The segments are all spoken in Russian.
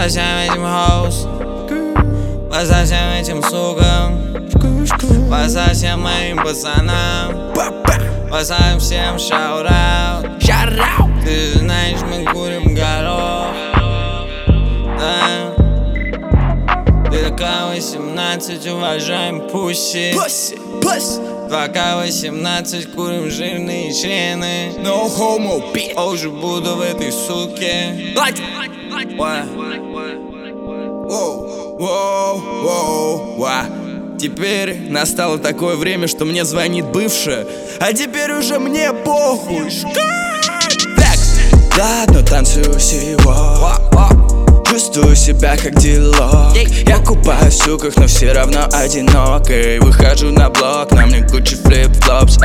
за всем этим хаос, за всем этим сукам, за всем моим пацанам, за всем шаут-аут. Ты знаешь, мы курим горох, да. Ты такая 18, уважаем пусси. 2К18, курим жирные члены. No homo, bitch. Уже буду в этой суке. Теперь настало такое время, что мне звонит бывшая, а теперь уже мне похуй. Ладно, танцую сегодня, чувствую себя как дилок. Я купаюсь в суках, но все равно одинок. Выхожу на блок, на мне куча флип-флопс.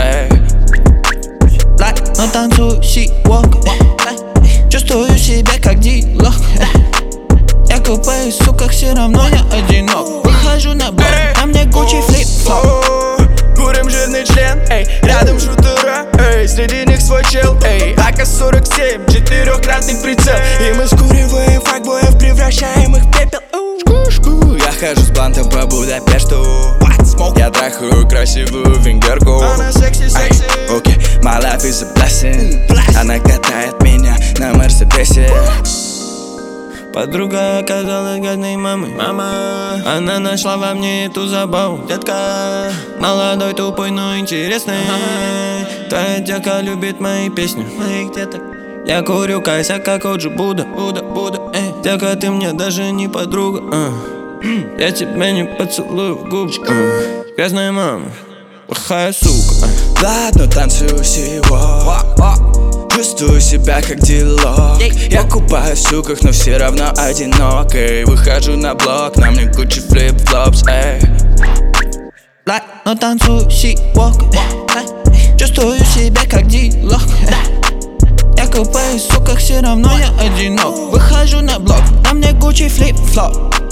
Но танцую сегодня, чувствую себя как дилок. Я купаюсь в суках, все равно я одинок. Выхожу на блок, на мне Gucci флип-флоп. Курим жирный член, рядом шутера, среди них свой чел, АК-47, четырехкратный прицел. И мы скуриваем факбоев, превращаем их в пепел. Я хожу с блантом по Будапешту, я трахаю красивую венгерку. Она секси-секси. Окей, my life is a blessing. Она катает меня на Мерседесе. Подруга оказалась гадной мамой. Она нашла во мне эту забаву. Детка, молодой, тупой, но интересный. Твоя детка любит мои песни. Моих деток. Я курю косяк, как Оджи Будда. Детка, ты мне даже не подруга. Я тебя не поцелую в губы. Грязная мама, плохая сука. Ладно, танцую сегодня, чувствую себя как дилок. Я купаюсь в суках, но все равно одинок. Выхожу на блок, на мне куча флип-флопс. Но танцую сегодня, чувствую себя как дилок. Я купаюсь в суках, все равно я одинок. Выхожу на блок, на мне Gucci флип-флоп.